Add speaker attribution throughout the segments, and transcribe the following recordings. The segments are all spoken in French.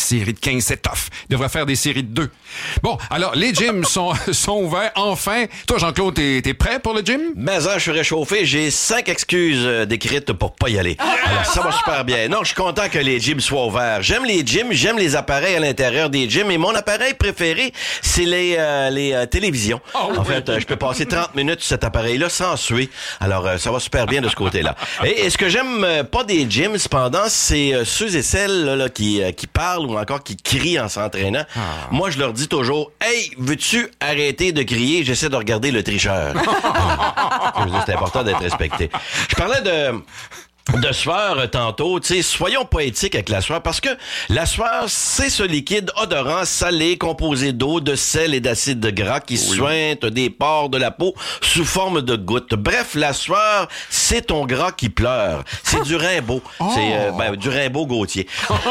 Speaker 1: série de 15, c'est tough. Il devrait faire des séries de 2. Bon, alors, les gyms sont ouverts, enfin. Toi, Jean-Claude, t'es prêt pour le gym?
Speaker 2: Mais je suis réchauffé. J'ai 5 excuses décrites pour pas y aller. Alors, ça va super bien. Non, je suis content que les gyms soient ouverts. J'aime les gyms, j'aime les appareils à l'intérieur des gyms. Et mon appareil préféré, c'est les télévisions. En fait, je peux passer 30 minutes sur cet appareil-là sans suer. Alors, ça va super bien de ce côté-là. Et ce que j'aime pas des gyms, cependant, c'est ceux et celles là, qui parlent ou encore qui crient en s'entraînant. Moi, je leur dis toujours, « Hey, veux-tu arrêter de crier? J'essaie de regarder le tricheur. » C'est important d'être respecté. Je parlais de sueur tantôt, tu sais, soyons poétiques avec la sueur, parce que la sueur, c'est ce liquide odorant, salé, composé d'eau, de sel et d'acide gras qui suinte des pores de la peau sous forme de gouttes. Bref, la sueur, c'est ton gras qui pleure. C'est du Rimbaud. C'est du Rimbaud-Gauthier.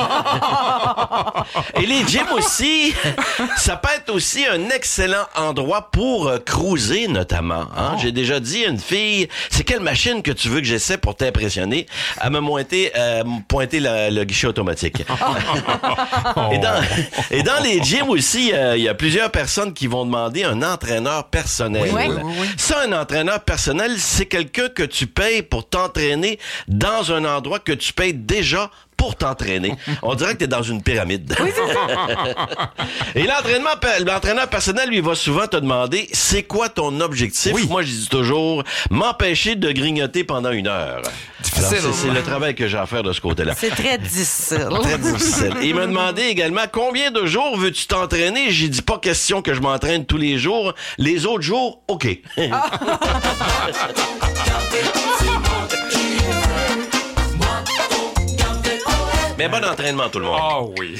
Speaker 2: Et les gyms aussi, ça peut être aussi un excellent endroit pour cruiser, notamment. Hein? J'ai déjà dit à une fille, c'est quelle machine que tu veux que j'essaie pour t'impressionner? À me pointer le guichet automatique. Et dans les gyms aussi, il y a plusieurs personnes qui vont demander un entraîneur personnel.
Speaker 3: Oui.
Speaker 2: Ça, un entraîneur personnel, c'est quelqu'un que tu payes pour t'entraîner dans un endroit que tu payes déjà pour t'entraîner. On dirait que t'es dans une pyramide.
Speaker 3: Oui, c'est ça.
Speaker 2: Et l'entraîneur personnel, lui, va souvent te demander, c'est quoi ton objectif? Oui. Moi, je dis toujours, m'empêcher de grignoter pendant 1 heure.
Speaker 1: Difficile.
Speaker 2: Alors, c'est le travail que j'ai à faire de ce côté-là.
Speaker 3: C'est très difficile.
Speaker 2: Très difficile. Et il m'a demandé également, combien de jours veux-tu t'entraîner? J'ai dit, pas question que je m'entraîne tous les jours. Les autres jours, OK. Mais bon entraînement, tout le monde.
Speaker 1: Ah oui.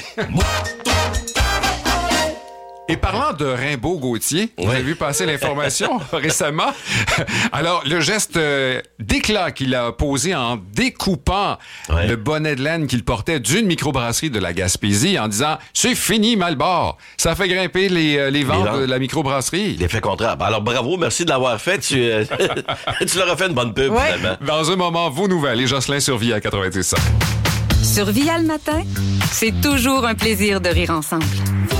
Speaker 1: Et parlant de Rimbaud-Gauthier, vous avez vu passer l'information récemment. Alors, le geste d'éclat qu'il a posé en découpant le bonnet de laine qu'il portait d'une microbrasserie de la Gaspésie en disant « C'est fini, Malbord ». Ça a fait grimper les ventes de la microbrasserie.
Speaker 2: L'effet contraire. Alors, bravo, merci de l'avoir fait. Tu leur as fait une bonne pub, finalement.
Speaker 1: Dans un moment, vos nouvelles. Et Jocelyn survit à 90 ans.
Speaker 4: Sur Via le matin, c'est toujours un plaisir de rire ensemble.